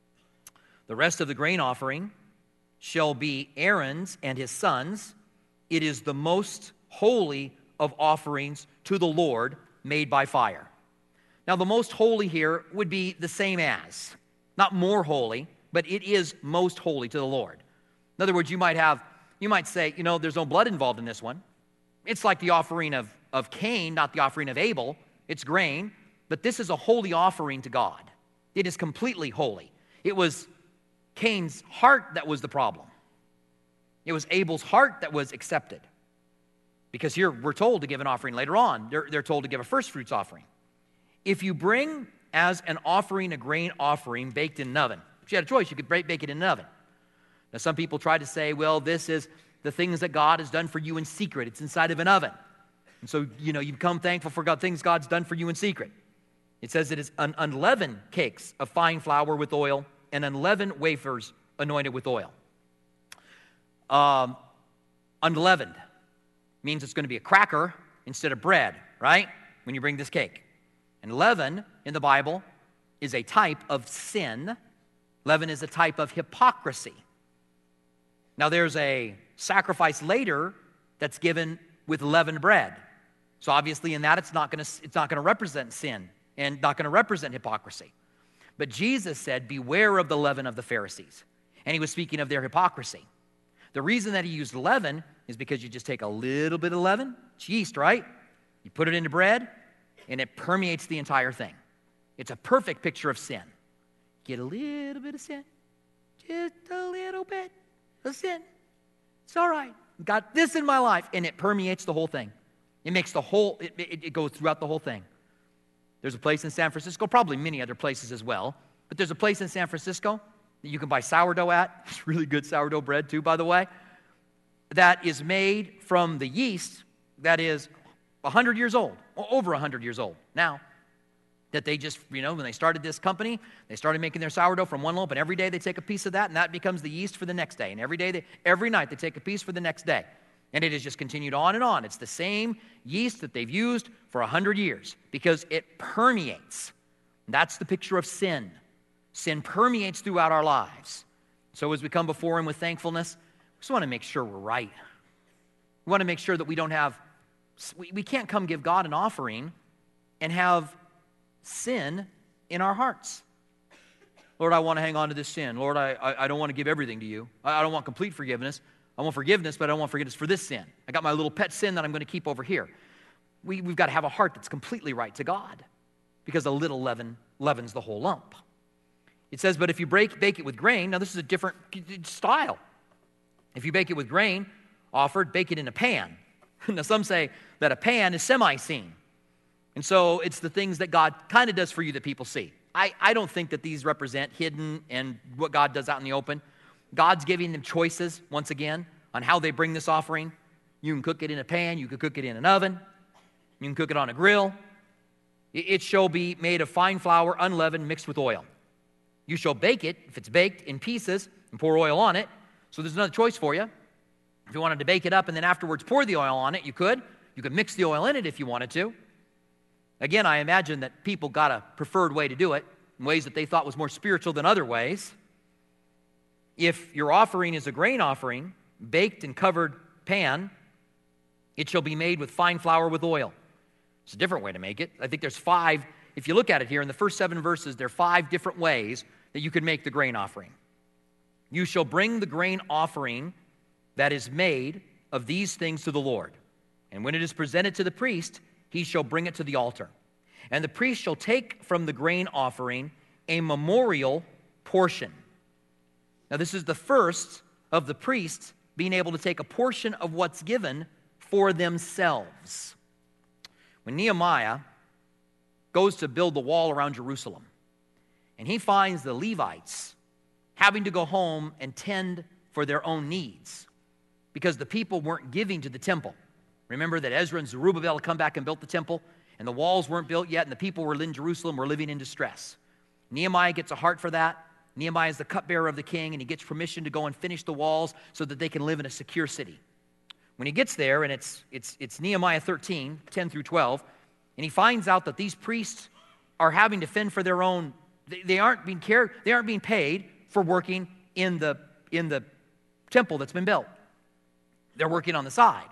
The rest of the grain offering shall be Aaron's and his sons. It is the most holy of offerings to the Lord made by fire. Now, the most holy here would be the same as, not more holy, but it is most holy to the Lord. In other words, you might have, you might say, you know, there's no blood involved in this one. It's like the offering of, of Cain, not the offering of Abel. It's grain, but this is a holy offering to God. It is completely holy. It was Cain's heart that was the problem. It was Abel's heart that was accepted. Because here we're told to give an offering later on. They're, they're told to give a first fruits offering. If you bring as an offering a grain offering baked in an oven, if you had a choice, you could bake it in an oven. Now some people try to say, well, this is the things that God has done for you in secret. It's inside of an oven. And so, you know, you become thankful for God, things God's done for you in secret. It says it is un- unleavened cakes of fine flour with oil and unleavened wafers anointed with oil. Um, unleavened means it's going to be a cracker instead of bread, right? When you bring this cake. And leaven in the Bible is a type of sin. Leaven is a type of hypocrisy. Now there's a sacrifice later that's given with leavened bread. So obviously in that it's not going to it's not going to represent sin and not going to represent hypocrisy. But Jesus said, beware of the leaven of the Pharisees. And he was speaking of their hypocrisy. The reason that he used leaven is because you just take a little bit of leaven, it's yeast, right? You put it into bread, and it permeates the entire thing. It's a perfect picture of sin. Get a little bit of sin, just a little bit of sin. It's all right. Got this in my life, and it permeates the whole thing. It makes the whole, it, it, it goes throughout the whole thing. There's a place in San Francisco, probably many other places as well, but there's a place in San Francisco that you can buy sourdough at. It's really good sourdough bread too, by the way, that is made from the yeast that is one hundred years old, or over one hundred years old now, that they just, you know, when they started this company, they started making their sourdough from one loaf, and every day they take a piece of that, and that becomes the yeast for the next day. And every day, they, every night, they take a piece for the next day. And it has just continued on and on. It's the same yeast that they've used for one hundred years because it permeates. That's the picture of sin. Sin permeates throughout our lives. So as we come before Him with thankfulness, we just want to make sure we're right. We want to make sure that we don't have, we, we can't come give God an offering and have sin in our hearts. Lord, I want to hang on to this sin. Lord, I, I, I don't want to give everything to you. I, I don't want complete forgiveness. I want forgiveness, but I don't want forgiveness for this sin. I got my little pet sin that I'm going to keep over here. We, we've got to have a heart that's completely right to God because a little leaven leavens the whole lump. It says, but if you break, bake it with grain, now this is a different style. If you bake it with grain offered, bake it in a pan. Now some say that a pan is semi-seen. And so it's the things that God kind of does for you that people see. I, I don't think that these represent hidden and what God does out in the open. God's giving them choices, once again, on how they bring this offering. You can cook it in a pan. You can cook it in an oven. You can cook it on a grill. It shall be made of fine flour, unleavened, mixed with oil. You shall bake it, if it's baked, in pieces, and pour oil on it. So there's another choice for you. If you wanted to bake it up and then afterwards pour the oil on it, you could. You could mix the oil in it if you wanted to. Again, I imagine that people got a preferred way to do it, in ways that they thought was more spiritual than other ways. If your offering is a grain offering, baked and covered pan, it shall be made with fine flour with oil. It's a different way to make it. I think there's five, if you look at it here, in the first seven verses, there are five different ways that you could make the grain offering. You shall bring the grain offering that is made of these things to the Lord. And when it is presented to the priest, he shall bring it to the altar. And the priest shall take from the grain offering a memorial portion. Now, this is the first of the priests being able to take a portion of what's given for themselves. When Nehemiah goes to build the wall around Jerusalem, and he finds the Levites having to go home and tend for their own needs because the people weren't giving to the temple. Remember that Ezra and Zerubbabel had come back and built the temple, and the walls weren't built yet, and the people were in Jerusalem were living in distress. Nehemiah gets a heart for that. Nehemiah is the cupbearer of the king, and he gets permission to go and finish the walls so that they can live in a secure city. When he gets there, and it's, it's, it's Nehemiah thirteen, ten through twelve, and he finds out that these priests are having to fend for their own, they, they aren't being cared, they aren't being paid for working in the, in the temple that's been built. They're working on the side.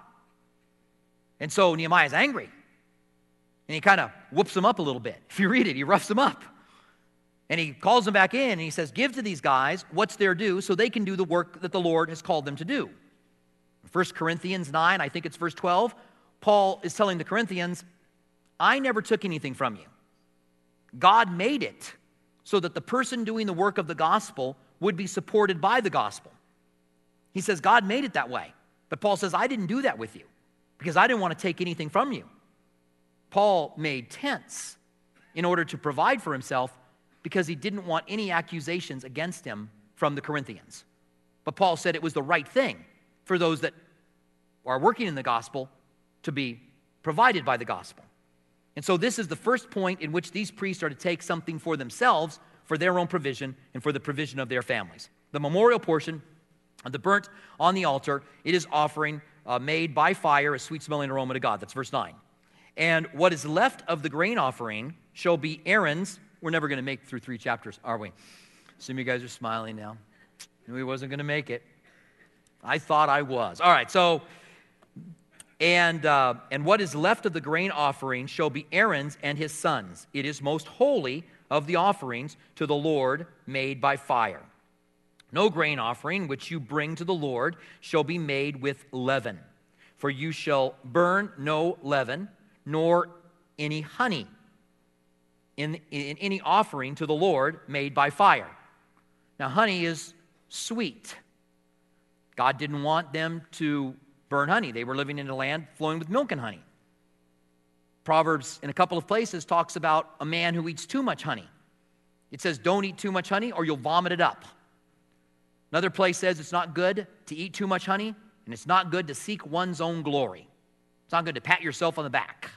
And so Nehemiah's angry. And he kind of whoops them up a little bit. If you read it, he roughs them up. And he calls them back in and he says, give to these guys what's their due so they can do the work that the Lord has called them to do. First Corinthians nine, I think it's verse twelve, Paul is telling the Corinthians, I never took anything from you. God made it so that the person doing the work of the gospel would be supported by the gospel. He says, God made it that way. But Paul says, I didn't do that with you because I didn't want to take anything from you. Paul made tents in order to provide for himself because he didn't want any accusations against him from the Corinthians. But Paul said it was the right thing for those that are working in the gospel to be provided by the gospel. And so this is the first point in which these priests are to take something for themselves, for their own provision, and for the provision of their families. The memorial portion of the burnt on the altar, it is offering uh, made by fire, a sweet-smelling aroma to God. That's verse nine. And what is left of the grain offering shall be Aaron's. We're never going to make it through three chapters, are we? Some of you guys are smiling now. Knew he wasn't going to make it. I thought I was. All right, so, and uh, and what is left of the grain offering shall be Aaron's and his sons. It is most holy of the offerings to the Lord made by fire. No grain offering which you bring to the Lord shall be made with leaven. For you shall burn no leaven, nor any honey in, in any offering to the Lord made by fire. Now, honey is sweet. God didn't want them to burn honey. They were living in a land flowing with milk and honey. Proverbs, in a couple of places, talks about a man who eats too much honey. It says, don't eat too much honey or you'll vomit it up. Another place says it's not good to eat too much honey, and it's not good to seek one's own glory. It's not good to pat yourself on the back.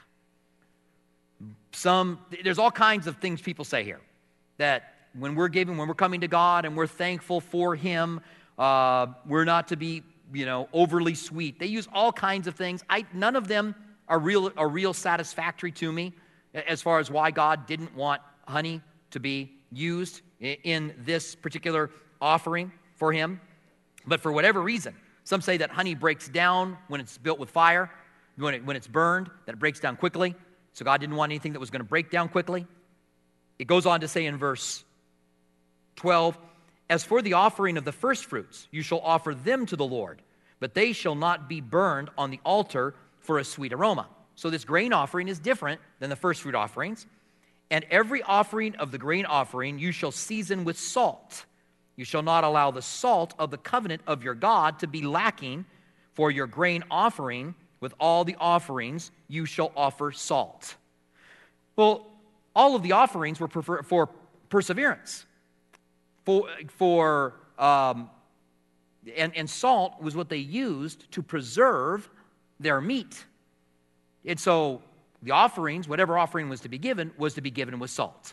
Some, there's all kinds of things people say here, that when we're giving, when we're coming to God and we're thankful for Him, uh, we're not to be, you know, overly sweet. They use all kinds of things. I, none of them are real, are real satisfactory to me as far as why God didn't want honey to be used in this particular offering for Him. But for whatever reason, some say that honey breaks down when it's built with fire, when, it, when it's burned, that it breaks down quickly. So God didn't want anything that was going to break down quickly. It goes on to say in verse twelve, as for the offering of the first fruits, you shall offer them to the Lord, but they shall not be burned on the altar for a sweet aroma. So this grain offering is different than the first fruit offerings. And every offering of the grain offering you shall season with salt. You shall not allow the salt of the covenant of your God to be lacking. For your grain offering, with all the offerings, you shall offer salt. Well, all of the offerings were for perseverance. For, for um, and, and salt was what they used to preserve their meat. And so the offerings, whatever offering was to be given, was to be given with salt.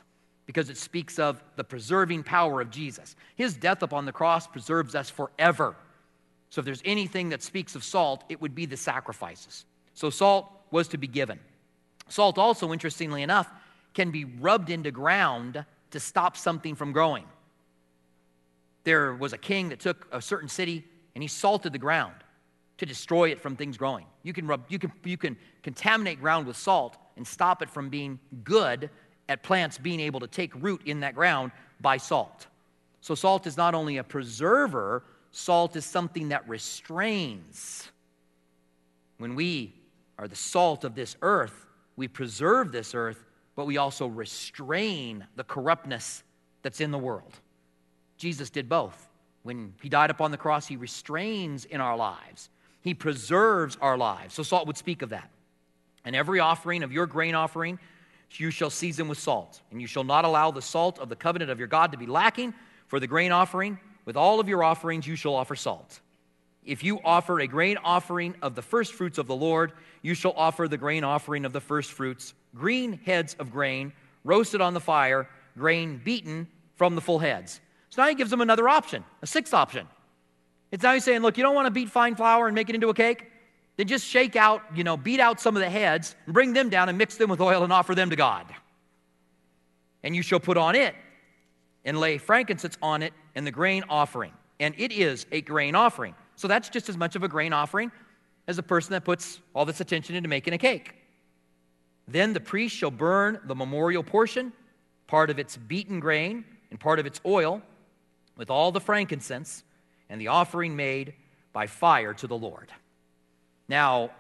because it speaks of the preserving power of Jesus. His death upon the cross preserves us forever. So if there's anything that speaks of salt, it would be the sacrifices. So salt was to be given. Salt also, interestingly enough, can be rubbed into ground to stop something from growing. There was a king that took a certain city and he salted the ground to destroy it from things growing. You can rub, you can, you can contaminate ground with salt and stop it from being good at plants being able to take root in that ground by salt. So salt is not only a preserver, salt is something that restrains. When we are the salt of this earth, we preserve this earth, but we also restrain the corruptness that's in the world. Jesus did both. When he died upon the cross, he restrains in our lives. He preserves our lives. So salt would speak of that. And every offering of your grain offering, you shall season with salt. And you shall not allow the salt of the covenant of your God to be lacking. For the grain offering, with all of your offerings, you shall offer salt. If you offer a grain offering of the first fruits of the Lord, you shall offer the grain offering of the first fruits, green heads of grain, roasted on the fire, grain beaten from the full heads. So now he gives them another option, a sixth option. It's now he's saying, look, you don't want to beat fine flour and make it into a cake? Then just shake out, you know, beat out some of the heads and bring them down and mix them with oil and offer them to God. And you shall put on it and lay frankincense on it and the grain offering. And it is a grain offering. So that's just as much of a grain offering as a person that puts all this attention into making a cake. Then the priest shall burn the memorial portion, part of its beaten grain and part of its oil, with all the frankincense and the offering made by fire to the Lord. Now,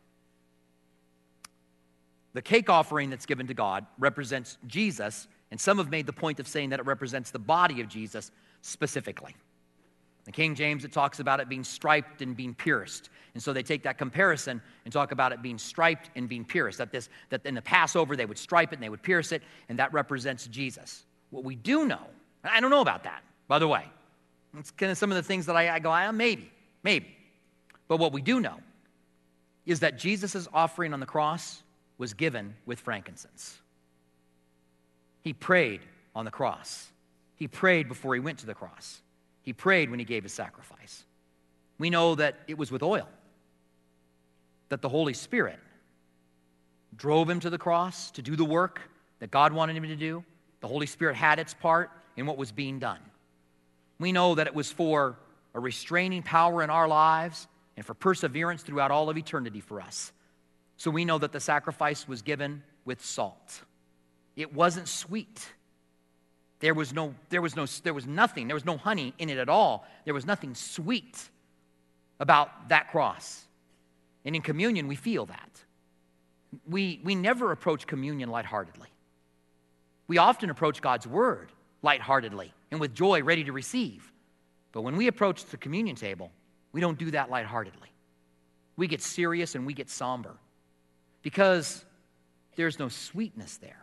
the cake offering that's given to God represents Jesus, and some have made the point of saying that it represents the body of Jesus specifically. In King James, it talks about it being striped and being pierced. And so they take that comparison and talk about it being striped and being pierced. That this, that in the Passover, they would stripe it and they would pierce it, and that represents Jesus. What we do know, and I don't know about that, by the way. It's kind of some of the things that I, I go, ah, maybe, maybe. But what we do know is that Jesus' offering on the cross was given with frankincense. He prayed on the cross. He prayed before he went to the cross. He prayed when he gave his sacrifice. We know that it was with oil, that the Holy Spirit drove him to the cross to do the work that God wanted him to do. The Holy Spirit had its part in what was being done. We know that it was for a restraining power in our lives and for perseverance throughout all of eternity for us. So we know that the sacrifice was given with salt. It wasn't sweet. There was no, there was no, there was nothing, there was no honey in it at all. There was nothing sweet about that cross. And in communion, we feel that. We, we never approach communion lightheartedly. We often approach God's word lightheartedly and with joy ready to receive. But when we approach the communion table, we don't do that lightheartedly. We get serious and we get somber because there's no sweetness there.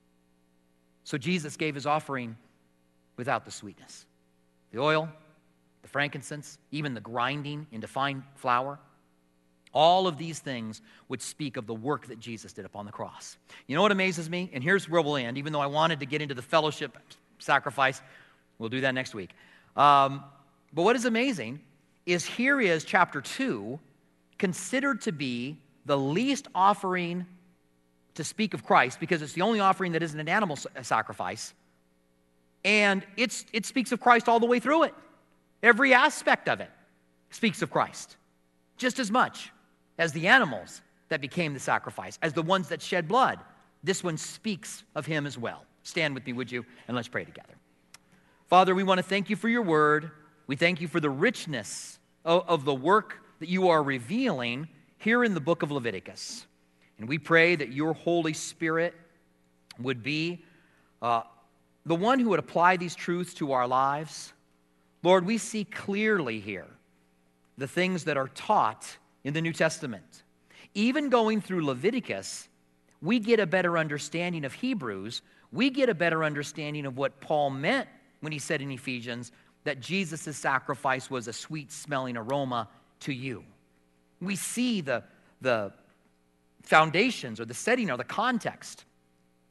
So Jesus gave his offering without the sweetness. The oil, the frankincense, even the grinding into fine flour, all of these things would speak of the work that Jesus did upon the cross. You know what amazes me? And here's where we'll end, even though I wanted to get into the fellowship sacrifice. We'll do that next week. Um, but what is amazing is here is chapter two, considered to be the least offering to speak of Christ, because it's the only offering that isn't an animal sacrifice. And it's, it speaks of Christ all the way through it. Every aspect of it speaks of Christ, just as much as the animals that became the sacrifice, as the ones that shed blood. This one speaks of him as well. Stand with me, would you? And let's pray together. Father, we want to thank you for your word. We thank you for the richness of, of the work that you are revealing here in the book of Leviticus. And we pray that your Holy Spirit would be uh, the one who would apply these truths to our lives. Lord, we see clearly here the things that are taught in the New Testament. Even going through Leviticus, we get a better understanding of Hebrews. We get a better understanding of what Paul meant when he said in Ephesians that Jesus' sacrifice was a sweet-smelling aroma to you. We see the, the foundations or the setting or the context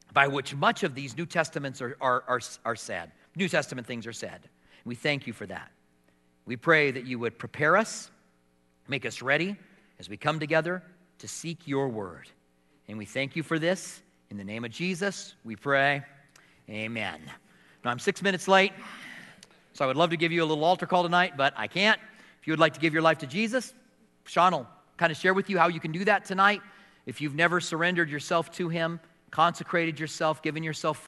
by which much of these New Testaments are, are, are, are said. New Testament things are said. We thank you for that. We pray that you would prepare us, make us ready as we come together to seek your word. And we thank you for this. In the name of Jesus, we pray. Amen. Now, I'm six minutes late, so I would love to give you a little altar call tonight, but I can't. If you would like to give your life to Jesus, Sean will kind of share with you how you can do that tonight. If you've never surrendered yourself to him, consecrated yourself, given yourself